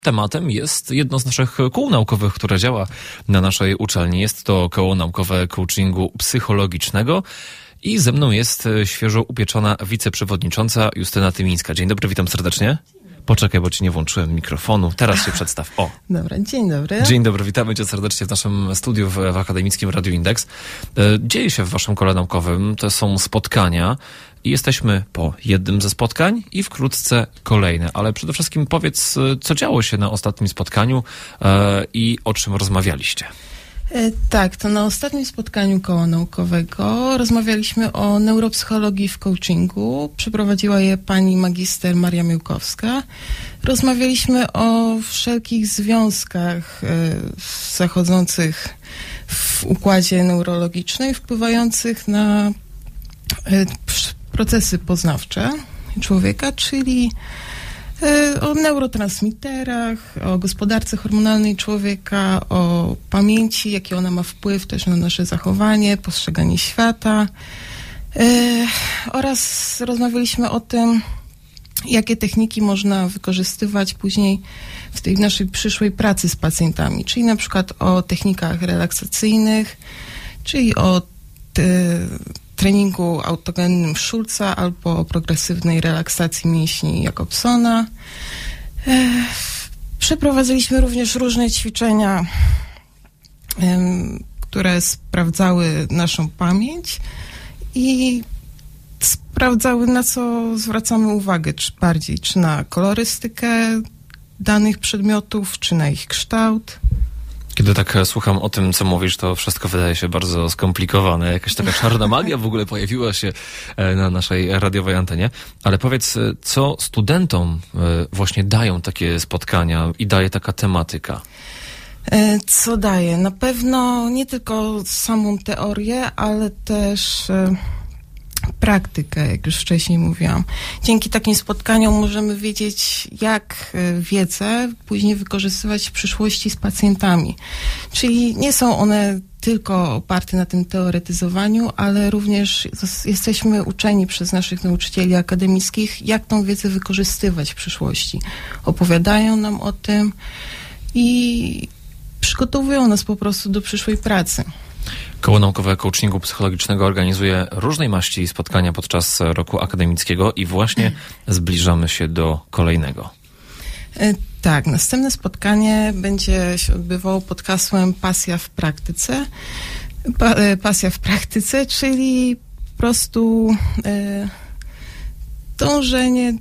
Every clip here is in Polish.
Tematem jest jedno z naszych kół naukowych, które działa na naszej uczelni. Jest to koło naukowe coachingu psychologicznego i ze mną jest świeżo upieczona wiceprzewodnicząca Justyna Tymińska. Dzień dobry, witam serdecznie. Poczekaj, bo ci nie włączyłem mikrofonu. Teraz się przedstaw. O. Dobra, dzień dobry. Dzień dobry, witamy cię serdecznie w naszym studiu w Akademickim Radiu Indeks. Dzieje się w waszym kole naukowym, to są spotkania i jesteśmy po jednym ze spotkań i wkrótce kolejne. Ale przede wszystkim powiedz, co działo się na ostatnim spotkaniu i o czym rozmawialiście. Tak, to na ostatnim spotkaniu koła naukowego rozmawialiśmy o neuropsychologii w coachingu. Przeprowadziła je pani magister Maria Miłkowska. Rozmawialiśmy o wszelkich związkach zachodzących w układzie neurologicznym, wpływających na procesy poznawcze człowieka, czyli o neurotransmiterach, o gospodarce hormonalnej człowieka, o pamięci, jaki ona ma wpływ też na nasze zachowanie, postrzeganie świata. Oraz rozmawialiśmy o tym, jakie techniki można wykorzystywać później w tej naszej przyszłej pracy z pacjentami, czyli na przykład o technikach relaksacyjnych, czyli o treningu autogennym Schulza albo o progresywnej relaksacji mięśni Jacobsona. Przeprowadziliśmy również różne ćwiczenia, które sprawdzały naszą pamięć i sprawdzały, na co zwracamy uwagę, czy na kolorystykę danych przedmiotów, czy na ich kształt. Kiedy tak słucham o tym, co mówisz, to wszystko wydaje się bardzo skomplikowane. Jakaś taka czarna magia w ogóle pojawiła się na naszej radiowej antenie. Ale powiedz, co studentom właśnie dają takie spotkania i daje taka tematyka? Co daje? Na pewno nie tylko samą teorię, ale też praktykę, jak już wcześniej mówiłam. Dzięki takim spotkaniom możemy wiedzieć, jak wiedzę później wykorzystywać w przyszłości z pacjentami. Czyli nie są one tylko oparte na tym teoretyzowaniu, ale również jesteśmy uczeni przez naszych nauczycieli akademickich, jak tą wiedzę wykorzystywać w przyszłości. Opowiadają nam o tym i przygotowują nas po prostu do przyszłej pracy. Koło naukowe coachingu psychologicznego organizuje różnej maści spotkania podczas roku akademickiego i właśnie zbliżamy się do kolejnego. Tak, następne spotkanie będzie się odbywało pod hasłem Pasja w praktyce. Pasja w praktyce, czyli po prostu dążenie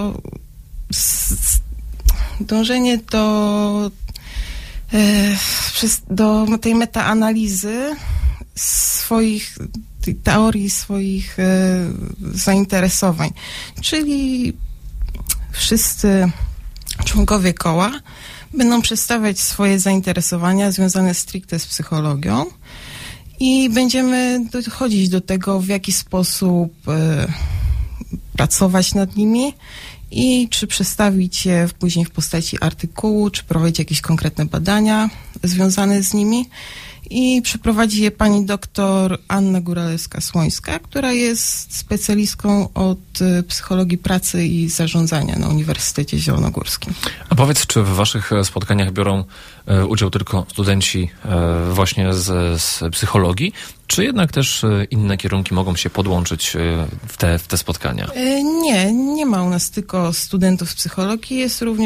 do tej metaanalizy swoich teorii, swoich zainteresowań. Czyli wszyscy członkowie koła będą przedstawiać swoje zainteresowania związane stricte z psychologią i będziemy dochodzić do tego, w jaki sposób pracować nad nimi i czy przedstawić je później w postaci artykułu, czy prowadzić jakieś konkretne badania związane z nimi. I przeprowadzi je pani doktor Anna Góralewska-Słońska, która jest specjalistką od psychologii pracy i zarządzania na Uniwersytecie Zielonogórskim. A powiedz, czy w waszych spotkaniach biorą udział tylko studenci właśnie z psychologii, czy jednak też inne kierunki mogą się podłączyć w te spotkania? Nie ma u nas tylko studentów z psychologii,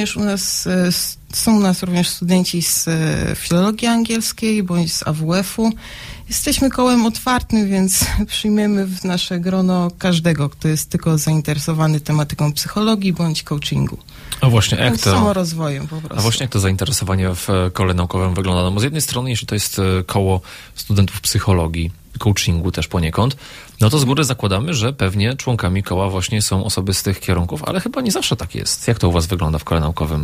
są u nas również studenci z filologii angielskiej bądź z AWF-u. Jesteśmy kołem otwartym, więc przyjmiemy w nasze grono każdego, kto jest tylko zainteresowany tematyką psychologii bądź coachingu. A właśnie samorozwojem po prostu. A właśnie jak to zainteresowanie w kole naukowym wygląda? No bo z jednej strony, jeśli to jest koło studentów psychologii, coachingu też poniekąd, no to z góry zakładamy, że pewnie członkami koła właśnie są osoby z tych kierunków, ale chyba nie zawsze tak jest. Jak to u was wygląda w kole naukowym?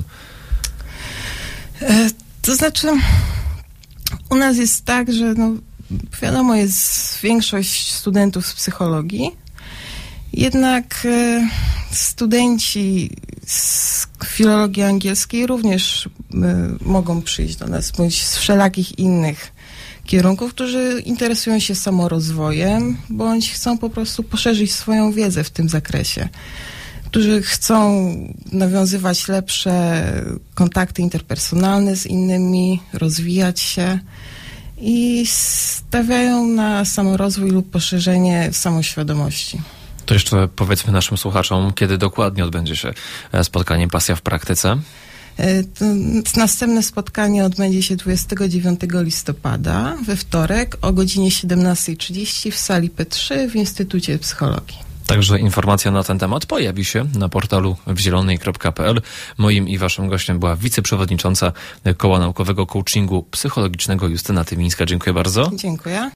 To znaczy, u nas jest tak, że wiadomo, jest większość studentów z psychologii, jednak studenci z filologii angielskiej również mogą przyjść do nas, bądź z wszelakich innych kierunków, którzy interesują się samorozwojem, bądź chcą po prostu poszerzyć swoją wiedzę w tym zakresie. którzy chcą nawiązywać lepsze kontakty interpersonalne z innymi, rozwijać się i stawiają na samorozwój lub poszerzenie samoświadomości. To jeszcze powiedzmy naszym słuchaczom, kiedy dokładnie odbędzie się spotkanie Pasja w praktyce. Następne spotkanie odbędzie się 29 listopada we wtorek o godzinie 17:30 w sali P3 w Instytucie Psychologii. Także informacja na ten temat pojawi się na portalu wzielonej.pl. Moim i waszym gościem była wiceprzewodnicząca Koła Naukowego Coachingu Psychologicznego Justyna Tymińska. Dziękuję bardzo. Dziękuję.